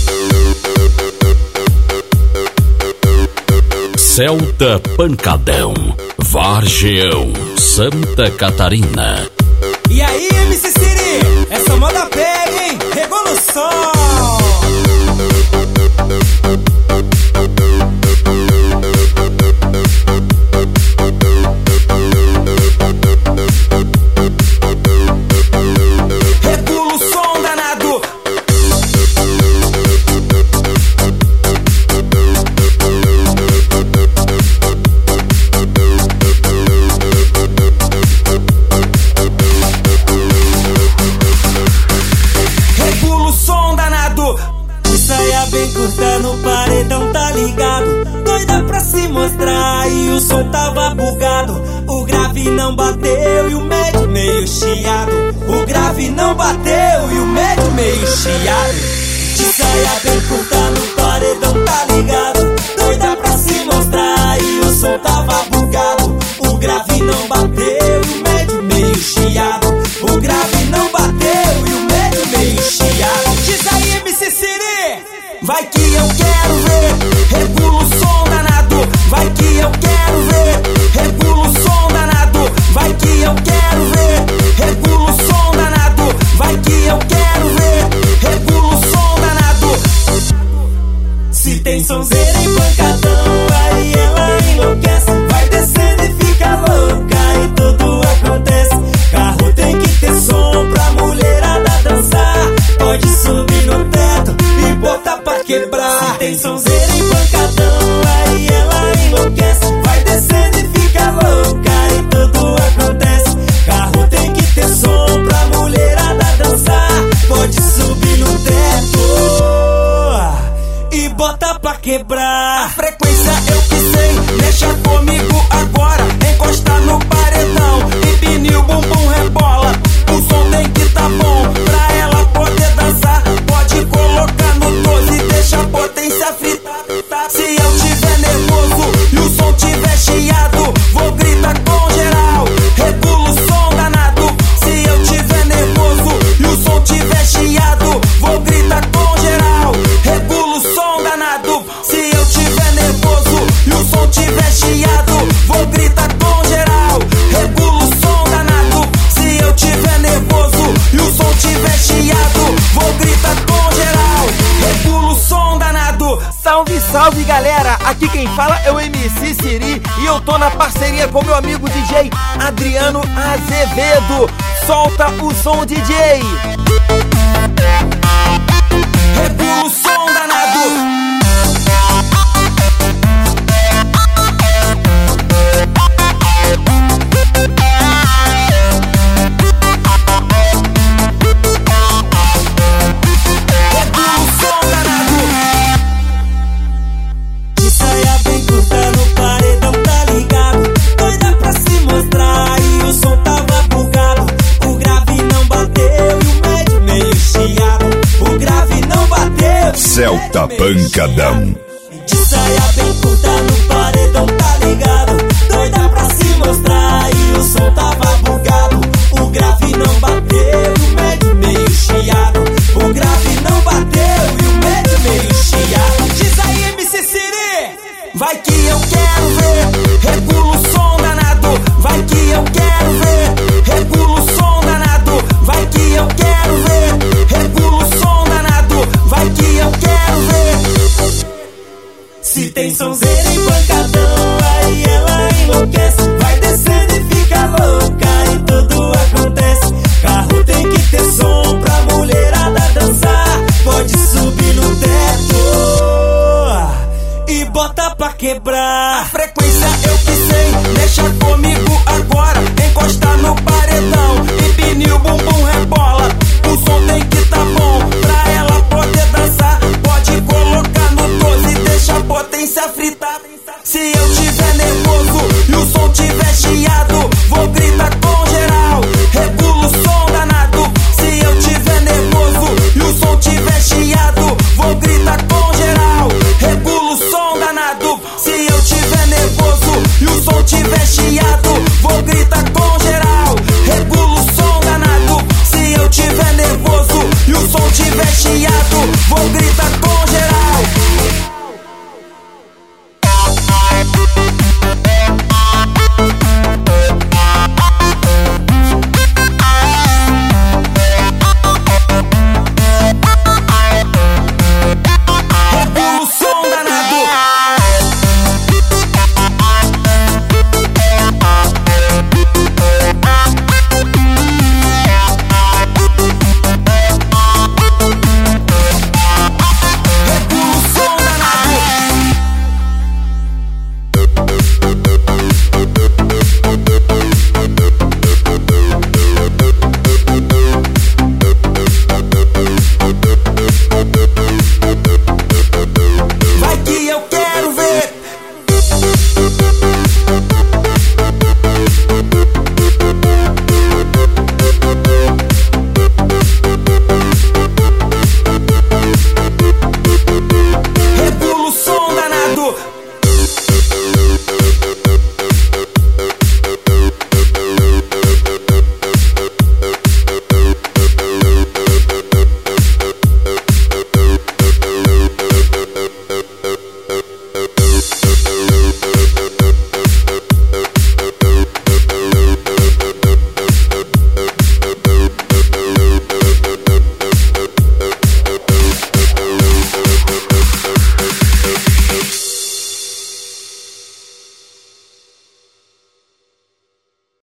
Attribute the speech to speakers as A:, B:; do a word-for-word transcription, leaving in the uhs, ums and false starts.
A: Celta Pancadão, Vargeão, Santa Catarina.
B: E aí, M C Siri, essa moda pega, hein? Revolução!
C: Bem curta no paredão, tá ligado? Doida pra se mostrar e o som tava bugado. O grave não bateu e o médio meio chiado. O grave não bateu e o médio meio chiado. De saia bem curta no paredão, tá ligado? Doida pra se mostrar e o som tava bugado. O grave não bateu e o médio meio chiado. O grave não bateu e o médio meio chiado.
B: Diz aí, M C Siri!
C: Vai que eu quero ver, regula o som danado. Vai que eu quero ver, regula o som danado. Vai que eu quero ver, regula o som danado. Vai que eu quero ver, regula o som danado. Se tem sonzeira em pancadão, aí ela enlouquece. Vai descendo e fica louca e tudo acontece. Carro tem que ter som pra mulherada dançar. Pode subir no teto e botar pra quebrar. Se tem sonzeira em pancadão, aí ela enlouquece. Vai descendo e fica louca e tudo acontece. Carro tem que ter som pra mulherada dançar. Pode subir no teto e bota pra quebrar.
B: A frequência eu que sei, deixa comigo agora. Encosta no paredão, empine o bumbum, rebola. O som tem que tá bom pra ela poder dançar. Pode colocar no doze e deixa a potência fritar. Se eu tiver nervoso e o som tiver chiado, vou gritar com geral, regula o som danado. Se eu tiver nervoso e o som tiver chiado, vou gritar com geral, regula o som danado. Se eu tiver nervoso e o som tiver chiado, vou gritar com geral, regula o som danado. Se eu tiver nervoso e o som tiver chiado, vou gritar com geral, regula o som danado.
D: Salve, salve galera, aqui quem fala é o M C Siri e eu tô na parceria com meu amigo D J Adriano Azevedo. Solta o som, D J.
B: Regula o som danado.
A: Celta Pancadão.
C: De saia bem curta no paredão, tá ligado? Doida pra se mostrar e o som tava bugado. O grave não bateu e o médio meio chiado. O grave não bateu e o médio meio chiado.
B: Diz aí, M C Siri!
C: Vai que eu quero ver, regula o som danado. Vai que eu quero ver, regula o som danado. Vai que eu quero ver, regula o som danado. Vai que eu quero ver. Se tem sonzeira em pancadão, aí ela enlouquece. Vai descendo e fica louca e tudo acontece. Carro tem que ter som pra mulherada dançar. Pode subir no teto e bota pra quebrar.